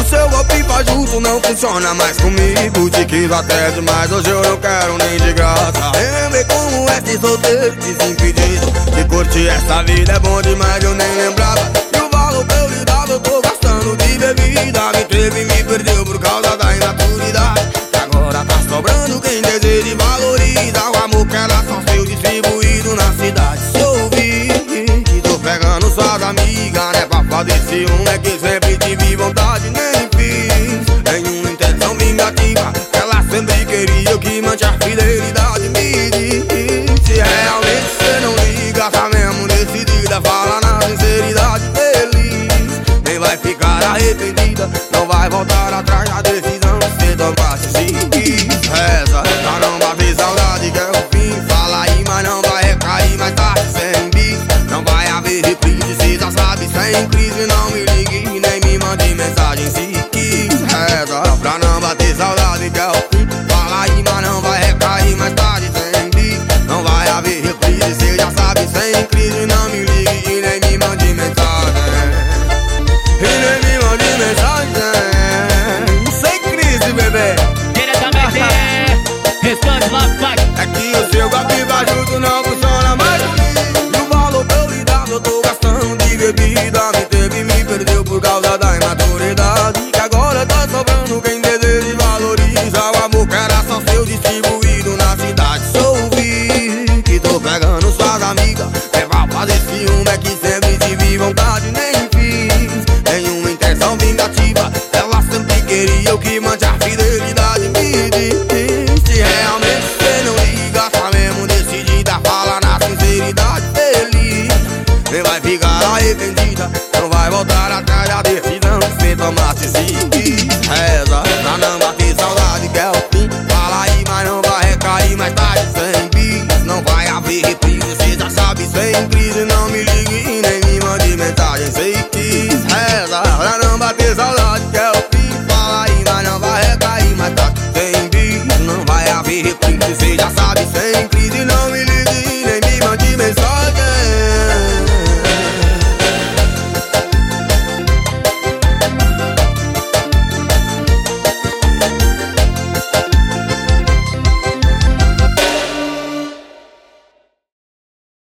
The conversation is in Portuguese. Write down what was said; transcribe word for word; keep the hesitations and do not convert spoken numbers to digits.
seu golpe fajuto não funciona mais comigo. Te quis até demais, hoje eu não quero nem de graça. Lembrei como é ser solteiro, desimpedido. Que curtir essa vida é bom demais, eu nem lembrava. E o valor que eu lhe dava eu tô gastando de bebida. Me teve e me perdeu por causa da imaturidade. Que agora tá sobrando quem deseja e valoriza o amor que era só seu distribuído na cidade. Se ouvir que tô pegando suas amigas, né, pra fazer ciúme, é que sempre tive vontade, nem fiz nenhuma intenção vingativa. Ela sempre queria que mantive a fidelidade. Me diz se realmente cê não liga, tá mesmo decidida, fala na sinceridade. Feliz, nem vai ficar arrependida, não vai voltar atrás na decisão que cê tomasse. Se quis, reza pra não bater saudade, que é o fim. Fala aí, mas não vai recair mais tarde, sem bis. Não vai haver reprise, cê já sabe. Sem crise, não me ligue nem me mande mensagem. Se quis, reza pra não bater saudade, que é o fim. Fala aí, mas não vai recair mais tarde, sem bis. Não vai haver reprise, cê já sabe. Sem crise, não me ligue e nem me mande mensagem. E nem me mande mensagem. Sem crise, bebê. Diretamente é Restante Love Pack. É que o seu golpe fajuto não funciona mais comigo. E o valor que eu lhe dava eu tô gastando de bebida. Me teve e me perdeu por causa da imaturidade. Que agora tá sobrando quem deseja e valoriza o amor que era só seu distribuído na cidade. Se ouvir que tô pegando suas amigas, é pra fazer ciúme, é que sempre tive vontade, nem fiz nenhuma intenção vingativa. Ela sempre queria o que mantive a fidelidade. Me diz se realmente cê não liga, tá mesmo decidida, fala na sinceridade. Feliz, nem vai ficar arrependida, não vai voltar atrás da